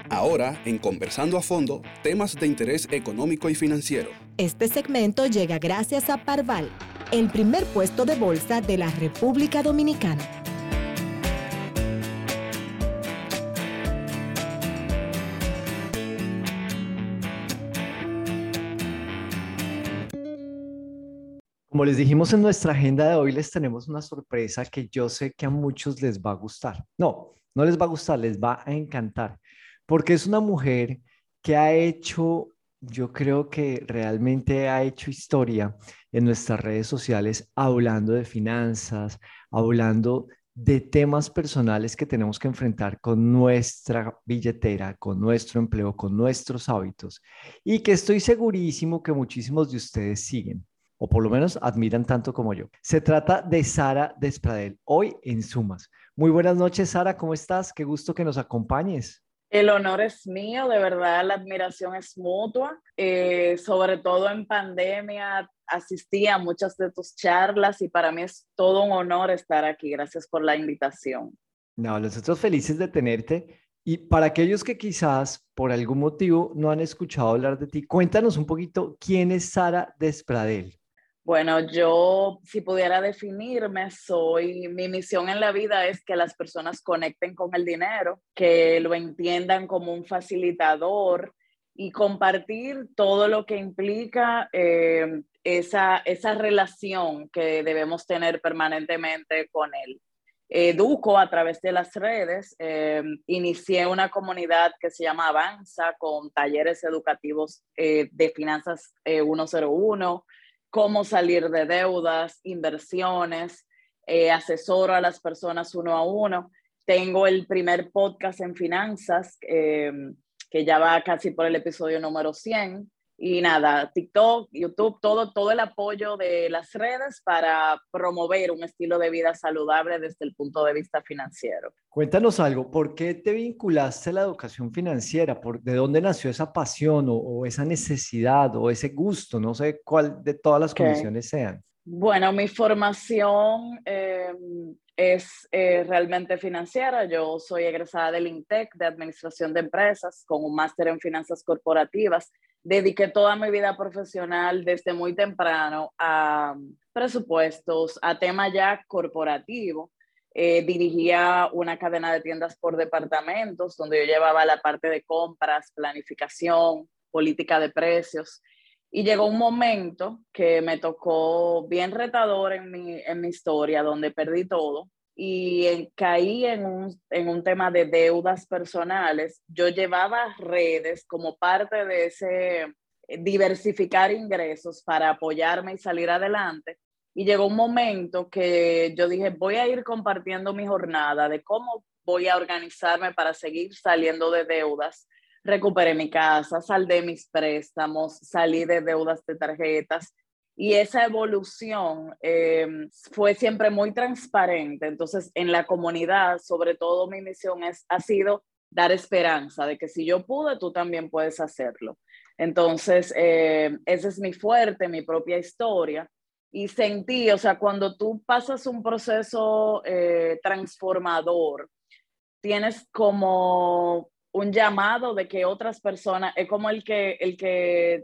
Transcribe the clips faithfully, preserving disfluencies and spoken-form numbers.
Ahora, en Conversando a Fondo, temas de interés económico y financiero. Este segmento llega gracias a Parval, el primer puesto de bolsa de la República Dominicana. Como les dijimos en nuestra agenda de hoy, les tenemos una sorpresa que yo sé que a muchos les va a gustar. No, no les va a gustar, les va a encantar, porque es una mujer que ha hecho, yo creo que realmente ha hecho historia en nuestras redes sociales hablando de finanzas, hablando de temas personales que tenemos que enfrentar con nuestra billetera, con nuestro empleo, con nuestros hábitos, y que estoy segurísimo que muchísimos de ustedes siguen o por lo menos admiran tanto como yo. Se trata de Sara Despradel, hoy en Sumas. Muy buenas noches, Sara, ¿cómo estás? Qué gusto que nos acompañes. El honor es mío, de verdad, la admiración es mutua. Eh, sobre todo en pandemia, asistí a muchas de tus charlas y para mí es todo un honor estar aquí. Gracias por la invitación. No, nosotros felices de tenerte. Y para aquellos que quizás por algún motivo no han escuchado hablar de ti, cuéntanos un poquito quién es Sara Despradel. Bueno, yo si pudiera definirme, soy, mi misión en la vida es que las personas conecten con el dinero, que lo entiendan como un facilitador y compartir todo lo que implica eh, esa, esa relación que debemos tener permanentemente con él. Educo a través de las redes, eh, inicié una comunidad que se llama Avanza con talleres educativos eh, de finanzas eh, ciento uno, cómo salir de deudas, inversiones, eh, asesoro a las personas uno a uno. Tengo el primer podcast en finanzas, eh, que ya va casi por el episodio número cien. Y nada, TikTok, YouTube, todo, todo el apoyo de las redes para promover un estilo de vida saludable desde el punto de vista financiero. Cuéntanos algo, ¿por qué te vinculaste a la educación financiera? ¿Por, de dónde nació esa pasión o, o esa necesidad o ese gusto? No sé cuál de todas las Okay. condiciones sean. Bueno, mi formación eh, es eh, realmente financiera. Yo soy egresada del INTEC de Administración de Empresas con un máster en Finanzas Corporativas. Dediqué toda mi vida profesional desde muy temprano a presupuestos, a tema ya corporativo. Eh, dirigía una cadena de tiendas por departamentos donde yo llevaba la parte de compras, planificación, política de precios. Y llegó un momento que me tocó bien retador en mi, en mi historia, donde perdí todo y en, caí en un, en un tema de deudas personales. Yo llevaba redes como parte de ese eh, diversificar ingresos para apoyarme y salir adelante. Y llegó un momento que yo dije, voy a ir compartiendo mi jornada de cómo voy a organizarme para seguir saliendo de deudas. Recuperé mi casa, saldé mis préstamos, salí de deudas de tarjetas y esa evolución eh, fue siempre muy transparente. Entonces, en la comunidad, sobre todo mi misión es, ha sido dar esperanza de que si yo pude, tú también puedes hacerlo. Entonces, eh, ese es mi fuerte, mi propia historia. Y sentí, o sea, cuando tú pasas un proceso eh, transformador, tienes como un llamado de que otras personas, es como el que, el que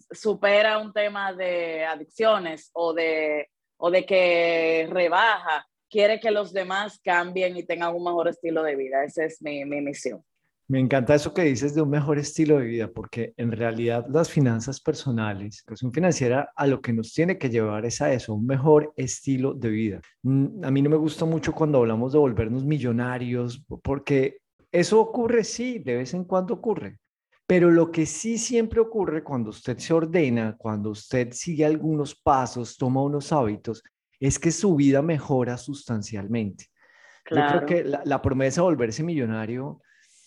supera un tema de adicciones o de, o de que rebaja, quiere que los demás cambien y tengan un mejor estilo de vida. Esa es mi, mi misión. Me encanta eso que dices de un mejor estilo de vida, porque en realidad las finanzas personales, la educación financiera a lo que nos tiene que llevar es a eso, un mejor estilo de vida. Mm, A mí no me gusta mucho cuando hablamos de volvernos millonarios, porque eso ocurre, sí, de vez en cuando ocurre. Pero lo que sí siempre ocurre cuando usted se ordena, cuando usted sigue algunos pasos, toma unos hábitos, es que su vida mejora sustancialmente. Yo creo Claro. que la, la promesa de volverse millonario,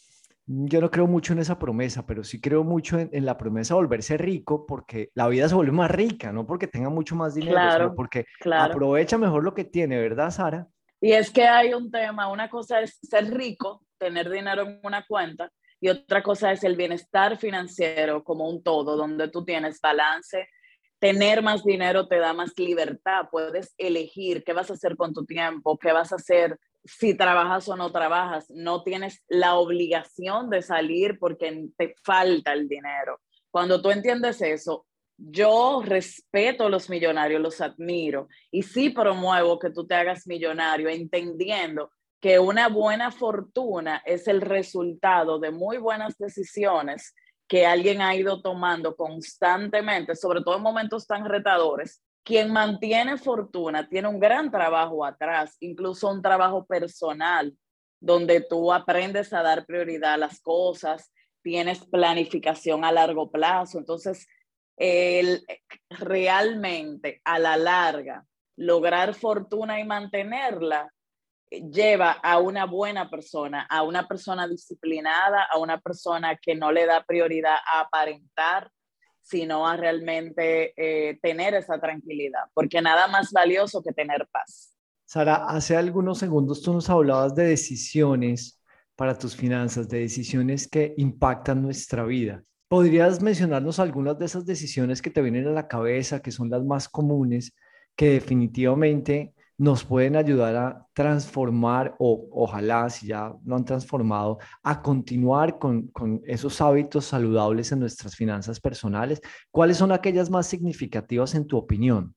yo no creo mucho en esa promesa, pero sí creo mucho en, en la promesa de volverse rico porque la vida se vuelve más rica, no porque tenga mucho más dinero, sino Claro, porque claro. aprovecha mejor lo que tiene, ¿verdad, Sara? Y es que hay un tema, una cosa es ser rico, tener dinero en una cuenta, y otra cosa es el bienestar financiero como un todo, donde tú tienes balance. Tener más dinero te da más libertad, puedes elegir qué vas a hacer con tu tiempo, qué vas a hacer si trabajas o no trabajas, no tienes la obligación de salir porque te falta el dinero. Cuando tú entiendes eso, yo respeto a los millonarios, los admiro y sí promuevo que tú te hagas millonario, entendiendo que una buena fortuna es el resultado de muy buenas decisiones que alguien ha ido tomando constantemente, sobre todo en momentos tan retadores. Quien mantiene fortuna tiene un gran trabajo atrás, incluso un trabajo personal, donde tú aprendes a dar prioridad a las cosas, tienes planificación a largo plazo. Entonces, el, realmente a la larga, lograr fortuna y mantenerla lleva a una buena persona, a una persona disciplinada, a una persona que no le da prioridad a aparentar, sino a realmente eh, tener esa tranquilidad, porque nada más valioso que tener paz. Sara, hace algunos segundos tú nos hablabas de decisiones para tus finanzas, de decisiones que impactan nuestra vida. ¿Podrías mencionarnos algunas de esas decisiones que te vienen a la cabeza, que son las más comunes, que definitivamente nos pueden ayudar a transformar o ojalá, si ya lo han transformado, a continuar con, con esos hábitos saludables en nuestras finanzas personales? ¿Cuáles son aquellas más significativas en tu opinión?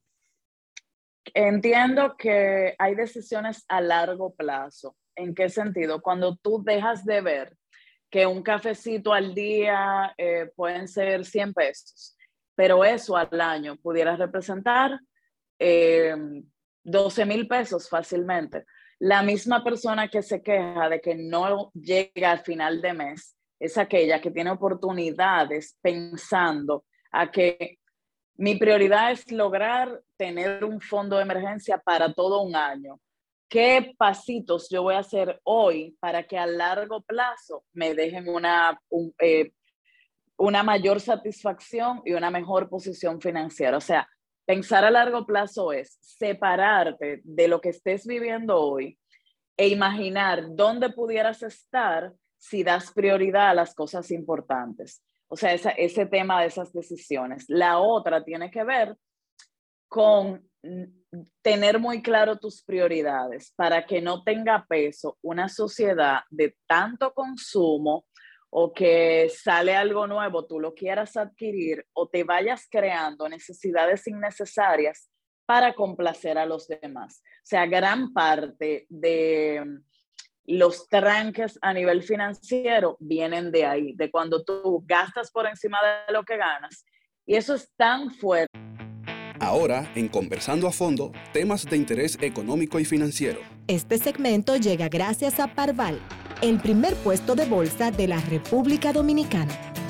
Entiendo que hay decisiones a largo plazo. ¿En qué sentido? Cuando tú dejas de ver que un cafecito al día eh, pueden ser cien pesos, pero eso al año pudiera representar eh, doce mil pesos fácilmente. La misma persona que se queja de que no llega al final de mes es aquella que tiene oportunidades pensando a que mi prioridad es lograr tener un fondo de emergencia para todo un año. ¿Qué pasitos yo voy a hacer hoy para que a largo plazo me dejen una, un, eh, una mayor satisfacción y una mejor posición financiera? O sea, pensar a largo plazo es separarte de lo que estés viviendo hoy e imaginar dónde pudieras estar si das prioridad a las cosas importantes. O sea, esa, ese tema de esas decisiones. La otra tiene que ver con tener muy claro tus prioridades para que no tenga peso una sociedad de tanto consumo o que sale algo nuevo, tú lo quieras adquirir o te vayas creando necesidades innecesarias para complacer a los demás. O sea, gran parte de los tranques a nivel financiero vienen de ahí, de cuando tú gastas por encima de lo que ganas. Y eso es tan fuerte. Ahora, en Conversando a Fondo, temas de interés económico y financiero. Este segmento llega gracias a Parval, el primer puesto de bolsa de la República Dominicana.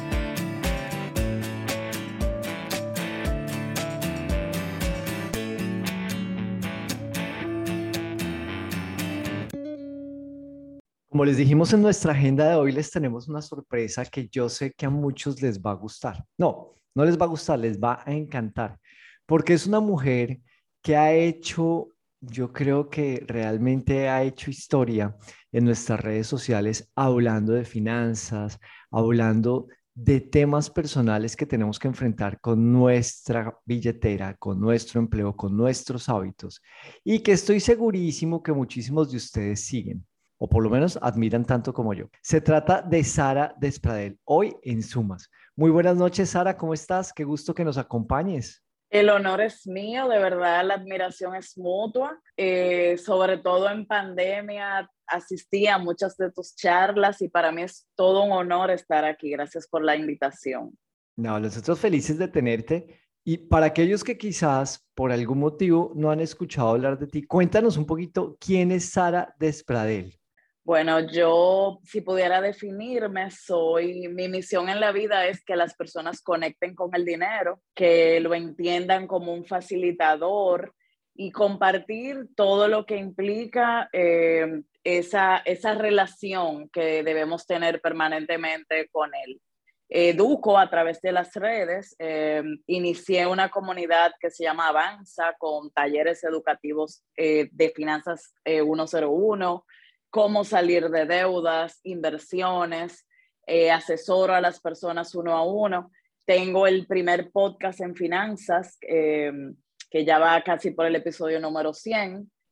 Como les dijimos en nuestra agenda de hoy, les tenemos una sorpresa que yo sé que a muchos les va a gustar. No, no les va a gustar, les va a encantar, porque es una mujer que ha hecho, yo creo que realmente ha hecho historia en nuestras redes sociales hablando de finanzas, hablando de temas personales que tenemos que enfrentar con nuestra billetera, con nuestro empleo, con nuestros hábitos, y que estoy segurísimo que muchísimos de ustedes siguen, o por lo menos admiran tanto como yo. Se trata de Sara Despradel, hoy en Sumas. Muy buenas noches, Sara, ¿cómo estás? Qué gusto que nos acompañes. El honor es mío, de verdad, la admiración es mutua. Eh, sobre todo en pandemia, asistí a muchas de tus charlas y para mí es todo un honor estar aquí. Gracias por la invitación. No, nosotros felices de tenerte. Y para aquellos que quizás por algún motivo no han escuchado hablar de ti, cuéntanos un poquito quién es Sara Despradel. Bueno, yo si pudiera definirme, soy, mi misión en la vida es que las personas conecten con el dinero, que lo entiendan como un facilitador y compartir todo lo que implica eh, esa, esa relación que debemos tener permanentemente con él. Educo a través de las redes, eh, inicié una comunidad que se llama Avanza con talleres educativos eh, de finanzas eh, ciento uno, cómo salir de deudas, inversiones, eh, asesoro a las personas uno a uno. Tengo el primer podcast en finanzas, eh, que ya va casi por el episodio número cien,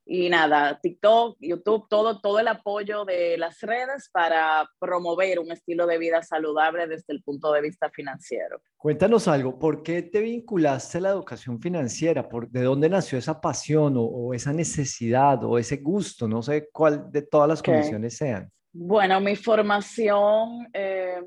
Y nada, TikTok, YouTube, todo, todo el apoyo de las redes para promover un estilo de vida saludable desde el punto de vista financiero. Cuéntanos algo, ¿por qué te vinculaste a la educación financiera? ¿Por, de dónde nació esa pasión o, o esa necesidad o ese gusto? No sé cuál de todas las Okay. condiciones sean. Bueno, mi formación eh,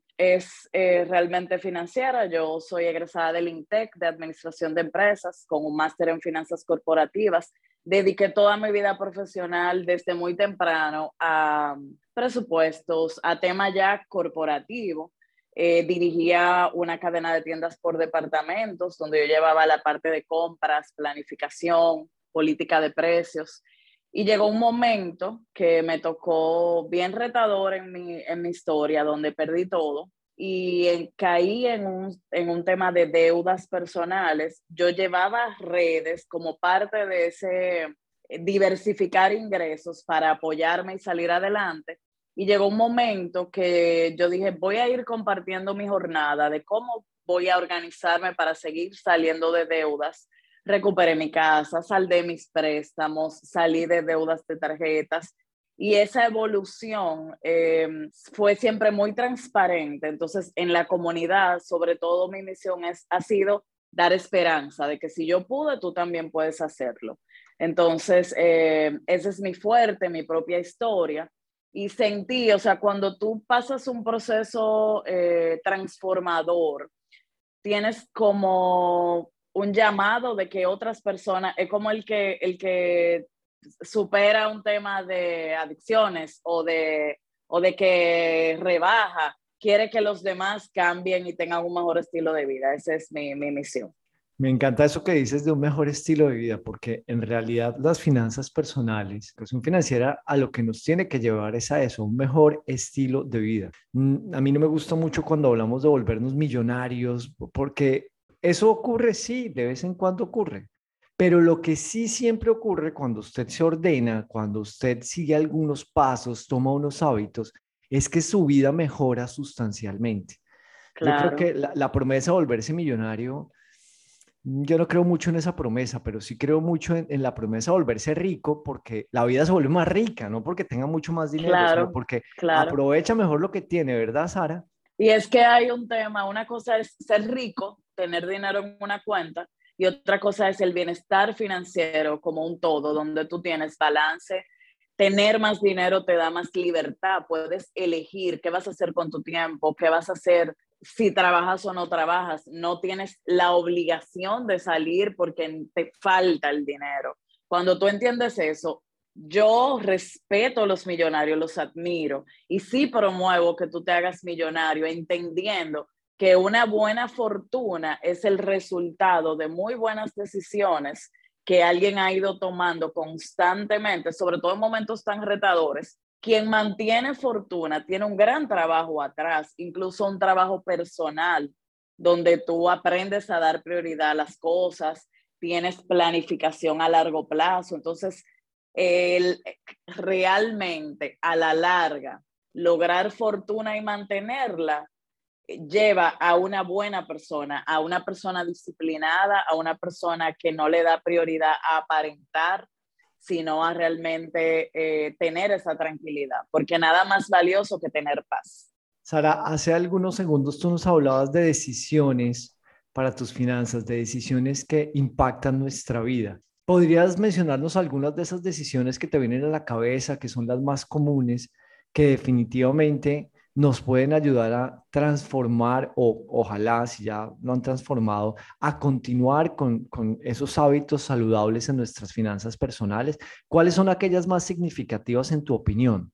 es eh, realmente financiera. Yo soy egresada del INTEC de Administración de Empresas con un máster en Finanzas Corporativas. Dediqué toda mi vida profesional desde muy temprano a presupuestos, a tema ya corporativo. Eh, dirigía una cadena de tiendas por departamentos donde yo llevaba la parte de compras, planificación, política de precios. Y llegó un momento que me tocó bien retador en mi, en mi historia, donde perdí todo y en, caí en un, en un tema de deudas personales. Yo llevaba redes como parte de ese diversificar ingresos para apoyarme y salir adelante. Y llegó un momento que yo dije, voy a ir compartiendo mi jornada de cómo voy a organizarme para seguir saliendo de deudas. Recuperé mi casa, saldé mis préstamos, salí de deudas de tarjetas y esa evolución eh, fue siempre muy transparente. Entonces, en la comunidad, sobre todo mi misión es, ha sido dar esperanza de que si yo pude, tú también puedes hacerlo. Entonces, eh, ese es mi fuerte, mi propia historia. Y sentí, o sea, cuando tú pasas un proceso eh, transformador, tienes como un llamado de que otras personas, es como el que, el que supera un tema de adicciones o de, o de que rebaja, quiere que los demás cambien y tengan un mejor estilo de vida. Esa es mi, mi misión. Me encanta eso que dices de un mejor estilo de vida, porque en realidad las finanzas personales, la educación financiera, a lo que nos tiene que llevar es a eso, un mejor estilo de vida. Mm, A mí no me gusta mucho cuando hablamos de volvernos millonarios, porque eso ocurre, sí, de vez en cuando ocurre. Pero lo que sí siempre ocurre cuando usted se ordena, cuando usted sigue algunos pasos, toma unos hábitos, es que su vida mejora sustancialmente. Yo creo que Claro. la, la promesa de volverse millonario, yo no creo mucho en esa promesa, pero sí creo mucho en, en la promesa de volverse rico porque la vida se vuelve más rica, no porque tenga mucho más dinero, sino Claro, porque claro. aprovecha mejor lo que tiene, ¿verdad, Sara? Y es que hay un tema, una cosa es ser rico, tener dinero en una cuenta, y otra cosa es el bienestar financiero como un todo, donde tú tienes balance. Tener más dinero te da más libertad, puedes elegir qué vas a hacer con tu tiempo, qué vas a hacer si trabajas o no trabajas, no tienes la obligación de salir porque te falta el dinero. Cuando tú entiendes eso, yo respeto a los millonarios, los admiro y sí promuevo que tú te hagas millonario, entendiendo que una buena fortuna es el resultado de muy buenas decisiones que alguien ha ido tomando constantemente, sobre todo en momentos tan retadores. Quien mantiene fortuna tiene un gran trabajo atrás, incluso un trabajo personal, donde tú aprendes a dar prioridad a las cosas, tienes planificación a largo plazo. Entonces, el, realmente a la larga, lograr fortuna y mantenerla lleva a una buena persona, a una persona disciplinada, a una persona que no le da prioridad a aparentar, sino a realmente eh, tener esa tranquilidad, porque nada más valioso que tener paz. Sara, hace algunos segundos tú nos hablabas de decisiones para tus finanzas, de decisiones que impactan nuestra vida. ¿Podrías mencionarnos algunas de esas decisiones que te vienen a la cabeza, que son las más comunes, que definitivamente nos pueden ayudar a transformar o ojalá, si ya lo han transformado, a continuar con, con esos hábitos saludables en nuestras finanzas personales? ¿Cuáles son aquellas más significativas en tu opinión?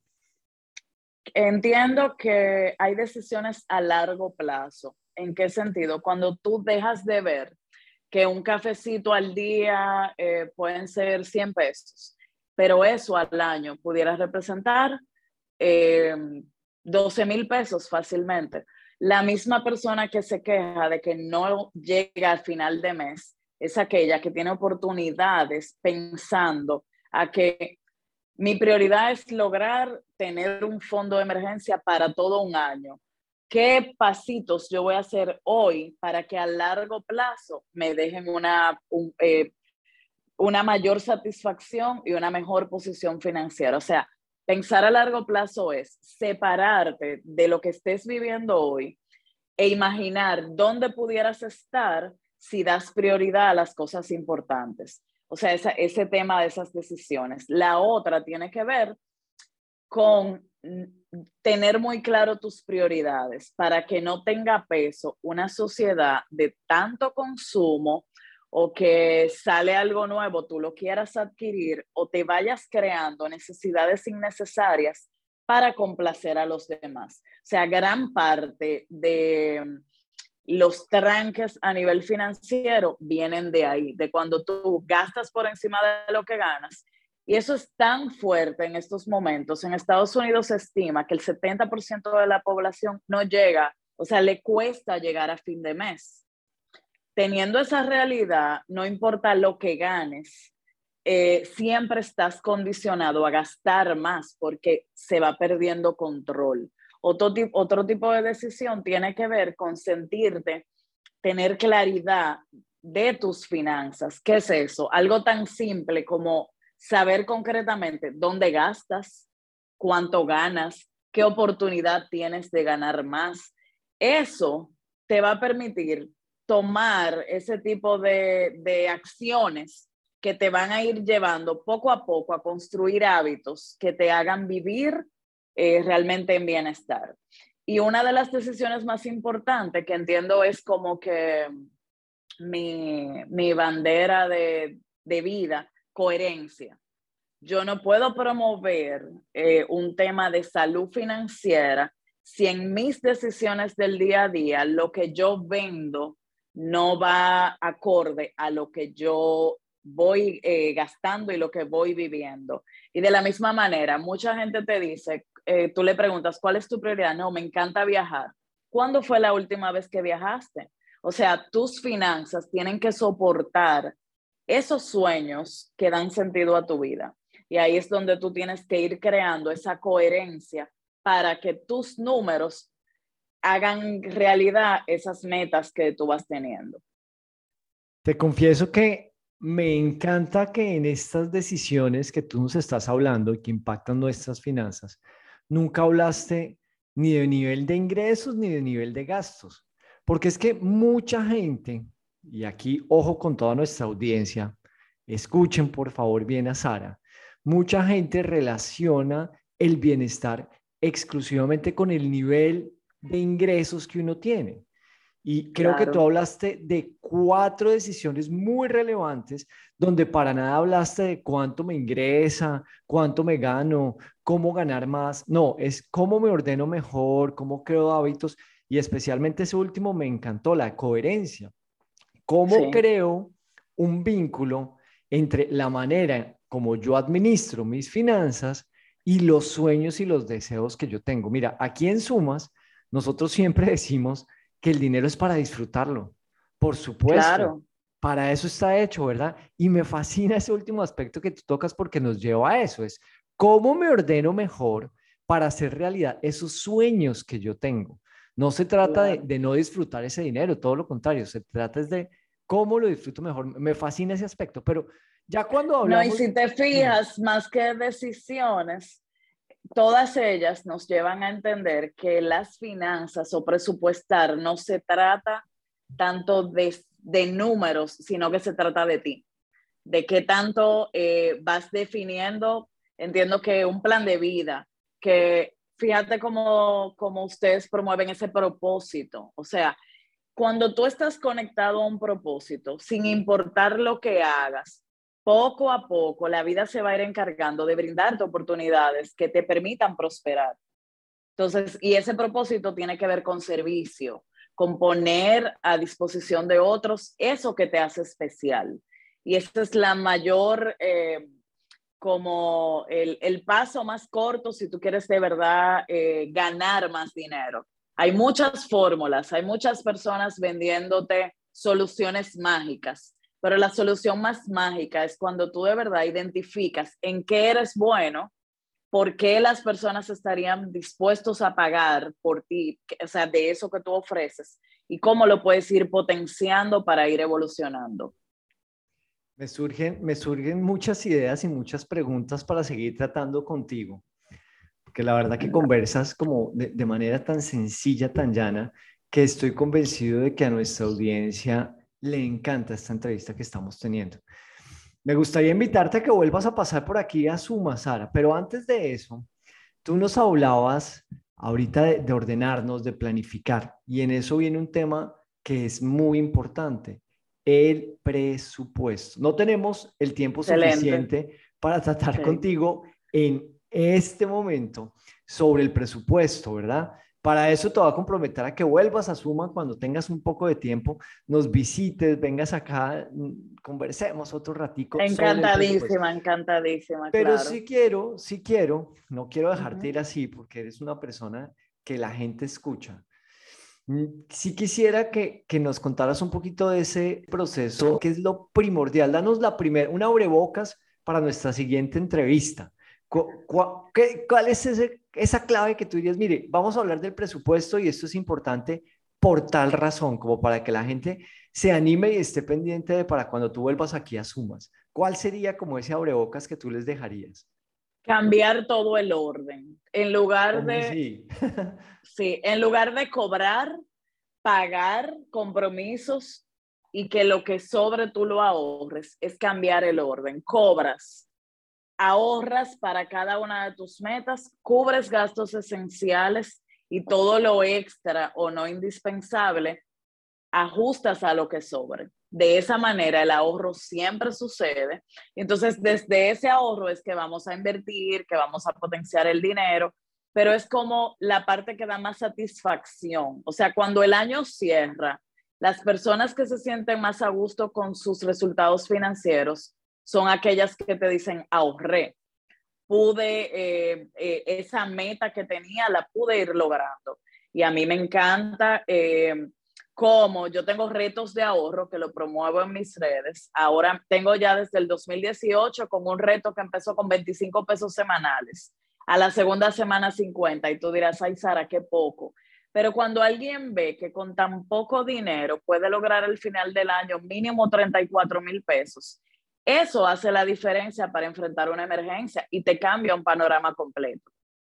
Entiendo que hay decisiones a largo plazo. ¿En qué sentido? Cuando tú dejas de ver que un cafecito al día eh, pueden ser cien pesos, pero eso al año pudiera representar eh, doce mil pesos fácilmente. La misma persona que se queja de que no llega al final de mes es aquella que tiene oportunidades pensando a que mi prioridad es lograr tener un fondo de emergencia para todo un año. ¿Qué pasitos yo voy a hacer hoy para que a largo plazo me dejen una, un, eh, una mayor satisfacción y una mejor posición financiera. O sea, pensar a largo plazo es separarte de lo que estés viviendo hoy e imaginar dónde pudieras estar si das prioridad a las cosas importantes. O sea, esa, ese tema de esas decisiones. La otra tiene que ver con tener muy claro tus prioridades para que no tenga peso una sociedad de tanto consumo o que sale algo nuevo, tú lo quieras adquirir o te vayas creando necesidades innecesarias para complacer a los demás. O sea, gran parte de los tranques a nivel financiero vienen de ahí, de cuando tú gastas por encima de lo que ganas. Y eso es tan fuerte en estos momentos. En Estados Unidos se estima que el setenta por ciento de la población no llega, o sea, le cuesta llegar a fin de mes. Teniendo esa realidad, no importa lo que ganes, eh, siempre estás condicionado a gastar más porque se va perdiendo control. Otro, otro tipo de decisión tiene que ver con sentirte, tener claridad de tus finanzas. ¿Qué es eso? Algo tan simple como saber concretamente dónde gastas, cuánto ganas, qué oportunidad tienes de ganar más. Eso te va a permitir tomar ese tipo de, de acciones que te van a ir llevando poco a poco a construir hábitos que te hagan vivir eh, realmente en bienestar. Y una de las decisiones más importantes que entiendo es como que mi, mi bandera de, de vida, coherencia. Yo no puedo promover eh, un tema de salud financiera si en mis decisiones del día a día lo que yo vendo no va acorde a lo que yo voy eh, gastando y lo que voy viviendo. Y de la misma manera, mucha gente te dice, eh, tú le preguntas, ¿cuál es tu prioridad? No, me encanta viajar. ¿Cuándo fue la última vez que viajaste? O sea, tus finanzas tienen que soportar esos sueños que dan sentido a tu vida. Y ahí es donde tú tienes que ir creando esa coherencia para que tus números hagan realidad esas metas que tú vas teniendo. Te confieso que me encanta que en estas decisiones que tú nos estás hablando y que impactan nuestras finanzas, nunca hablaste ni de nivel de ingresos ni de nivel de gastos. Porque es que mucha gente, y aquí ojo con toda nuestra audiencia, escuchen por favor bien a Sara, mucha gente relaciona el bienestar exclusivamente con el nivel de ingresos que uno tiene. Y creo que tú Claro. hablaste de cuatro decisiones muy relevantes donde para nada hablaste de cuánto me ingresa, cuánto me gano, cómo ganar más. No, es cómo me ordeno mejor, cómo creo hábitos y especialmente ese último me encantó, la coherencia. ¿Cómo Sí. creo un vínculo entre la manera como yo administro mis finanzas y los sueños y los deseos que yo tengo? Mira, aquí en Sumas, nosotros siempre decimos que el dinero es para disfrutarlo. Por supuesto, Claro. para eso está hecho, ¿verdad? Y me fascina ese último aspecto que tú tocas porque nos lleva a eso, es cómo me ordeno mejor para hacer realidad esos sueños que yo tengo. No se trata de, Claro. de no disfrutar ese dinero, todo lo contrario, se trata es de cómo lo disfruto mejor. Me fascina ese aspecto, pero ya cuando No, y hablamos, si te dime, fijas, más que decisiones, todas ellas nos llevan a entender que las finanzas o presupuestar no se trata tanto de, de números, sino que se trata de ti, de qué tanto eh, vas definiendo, entiendo que un plan de vida, que fíjate cómo, cómo ustedes promueven ese propósito, o sea, cuando tú estás conectado a un propósito, sin importar lo que hagas, poco a poco la vida se va a ir encargando de brindarte oportunidades que te permitan prosperar. Entonces, y ese propósito tiene que ver con servicio, con poner a disposición de otros eso que te hace especial. Y esa es la mayor, eh, como el, el paso más corto si tú quieres de verdad eh, ganar más dinero. Hay muchas fórmulas, hay muchas personas vendiéndote soluciones mágicas, pero la solución más mágica es cuando tú de verdad identificas en qué eres bueno, por qué las personas estarían dispuestos a pagar por ti, o sea, de eso que tú ofreces, y cómo lo puedes ir potenciando para ir evolucionando. Me surgen, me surgen muchas ideas y muchas preguntas para seguir tratando contigo, porque la verdad que conversas como de, de manera tan sencilla, tan llana, que estoy convencido de que a nuestra audiencia le encanta esta entrevista que estamos teniendo. Me gustaría invitarte a que vuelvas a pasar por aquí a Suma, Sara, pero antes de eso, tú nos hablabas ahorita de, de ordenarnos, de planificar, y en eso viene un tema que es muy importante, el presupuesto. No tenemos el tiempo Excelente. suficiente para tratar Sí. contigo en este momento sobre el presupuesto, ¿verdad? Para eso te voy a comprometer a que vuelvas a Suma cuando tengas un poco de tiempo, nos visites, vengas acá, mm, conversemos otro ratico sobre el presupuesto. Encantadísima, encantadísima, Pero claro. sí quiero, sí quiero, no quiero dejarte ir Ujú. así porque eres una persona que la gente escucha. Mm, Sí quisiera que, que nos contaras un poquito de ese proceso, que es lo primordial. Danos la primera, una abrebocas para nuestra siguiente entrevista. Cu- cua- qué- ¿Cuál es ese- esa clave que tú dirías, mire, vamos a hablar del presupuesto y esto es importante por tal razón, como para que la gente se anime y esté pendiente de para cuando tú vuelvas aquí a Sumas? ¿Cuál sería como ese abrebocas que tú les dejarías? Cambiar todo el orden. En lugar ¿Cómo de, así? sí, en lugar de cobrar, pagar compromisos y que lo que sobre tú lo ahorres, es cambiar el orden. Cobras, ahorras para cada una de tus metas, cubres gastos esenciales y todo lo extra o no indispensable ajustas a lo que sobre. De esa manera el ahorro siempre sucede. Entonces, desde ese ahorro es que vamos a invertir, que vamos a potenciar el dinero, pero es como la parte que da más satisfacción. O sea, cuando el año cierra, las personas que se sienten más a gusto con sus resultados financieros son aquellas que te dicen ahorré, pude, eh, eh, esa meta que tenía la pude ir logrando. Y a mí me encanta eh, cómo yo tengo retos de ahorro que lo promuevo en mis redes. Ahora tengo ya desde el dos mil dieciocho con un reto que empezó con veinticinco pesos semanales. A la segunda semana cincuenta y tú dirás, ay Sara, qué poco. Pero cuando alguien ve que con tan poco dinero puede lograr al final del año mínimo treinta y cuatro mil pesos, eso hace la diferencia para enfrentar una emergencia y te cambia un panorama completo.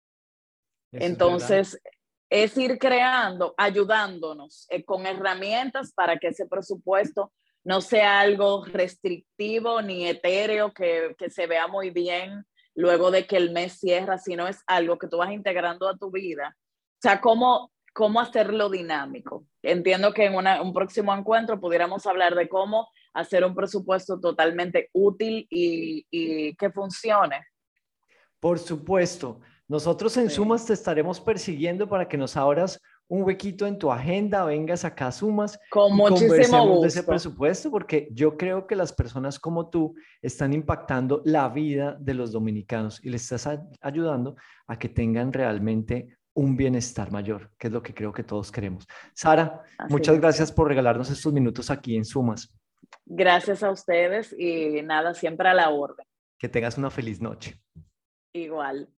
Eso es verdad. Entonces, es ir creando, ayudándonos eh, con herramientas para que ese presupuesto no sea algo restrictivo ni etéreo que, que se vea muy bien luego de que el mes cierra, sino es algo que tú vas integrando a tu vida. O sea, cómo, cómo hacerlo dinámico. Entiendo que en una, un próximo encuentro pudiéramos hablar de cómo hacer un presupuesto totalmente útil y, y que funcione. Por supuesto, nosotros en Sí. Sumas te estaremos persiguiendo para que nos abras un huequito en tu agenda, vengas acá a Sumas Con y muchísimo conversemos de ese gusto. presupuesto, porque yo creo que las personas como tú están impactando la vida de los dominicanos y les estás a- ayudando a que tengan realmente un bienestar mayor, que es lo que creo que todos queremos. Sara, Así muchas gracias mismo. por regalarnos estos minutos aquí en Sumas. Gracias a ustedes y nada, siempre a la orden. Que tengas una feliz noche. Igual.